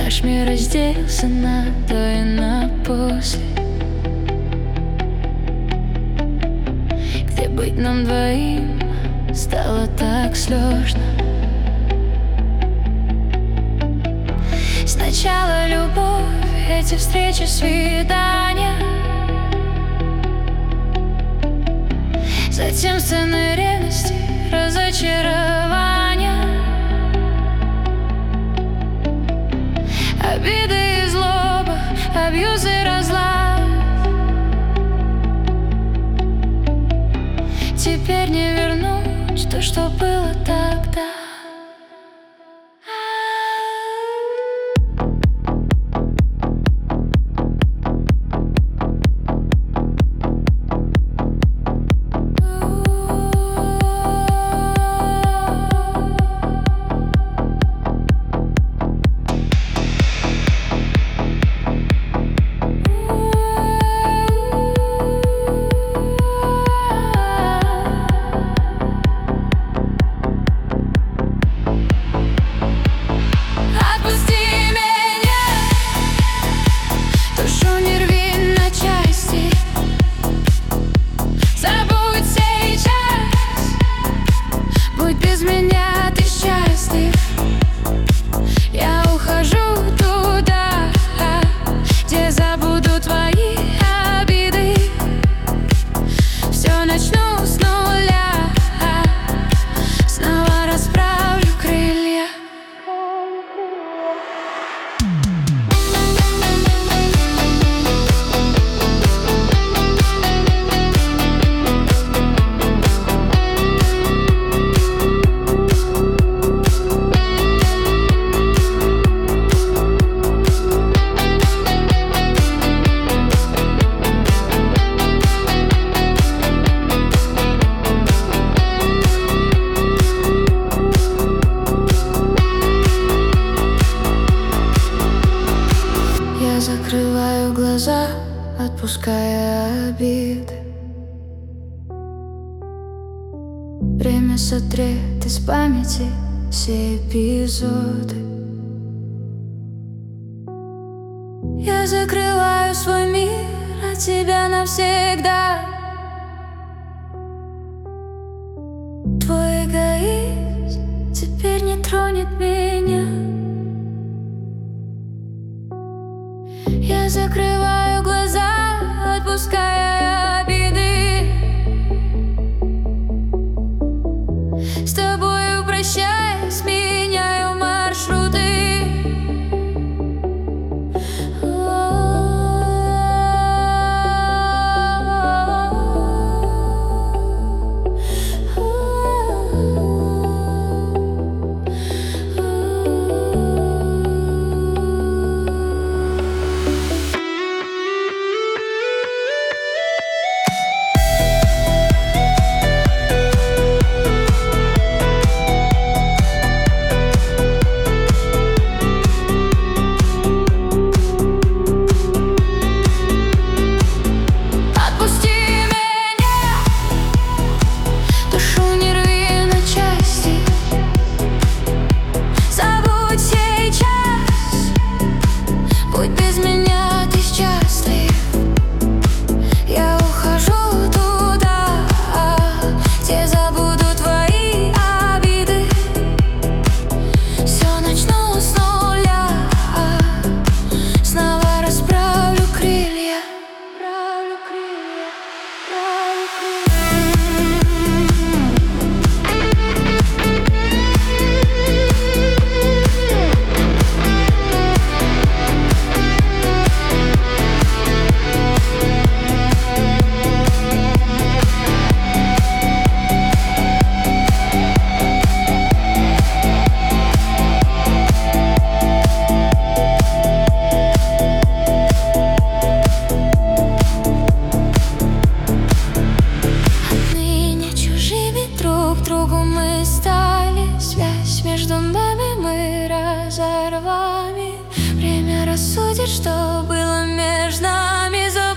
Наш мир разделился на до и на после, где быть нам двоим стало так сложно. Сначала любовь, эти встречи, свидания, затем сцены ревности, разочарования, обиды и злоба, абьюз и разлад. Теперь не вернуть то, что было тогда. Закрываю глаза, отпуская обиды. Время сотрет из памяти все эпизоды. Я закрываю свой мир от тебя навсегда. Твой эгоизм теперь не тронет меня. Я закрываю глаза, отпуская обиды. С тобою прощаюсь, меняю маршруты. Время рассудит, что было между нами.